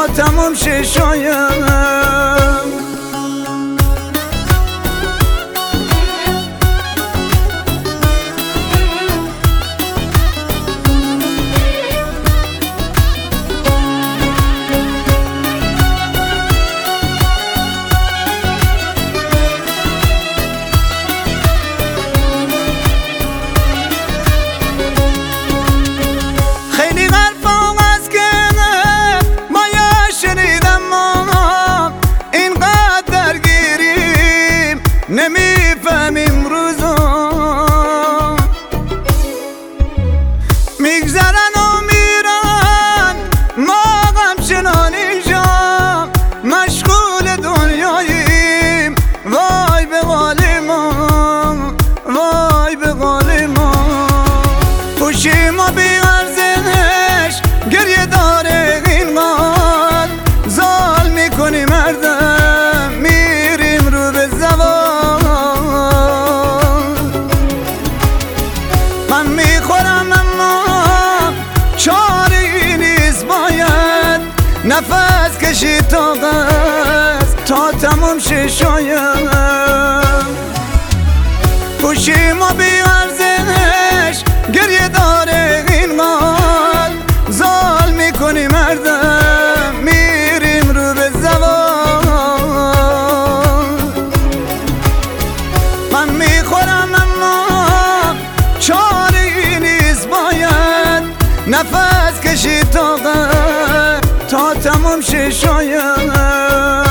تموم شه شاید. نمیفهمیم روزا میگذرن و میرن، ما غمچنان اینجا مشغول دنیاییم. وای به حال ما، وای به حال ما. خوشی ما بی ارزش گریه داره اینقدر، زال میکنی مردم میریم رو به زوال. من میخورم اما چاری نیست، باید نفس کشید تا تموم شه شاید. خوشی ما بی ارزش گریه داره اینقدر، زال میکنی مردم میریم رو به زوال. من میخورم اما چاری نیست، باید نفس کشید تا تموم شه شاید.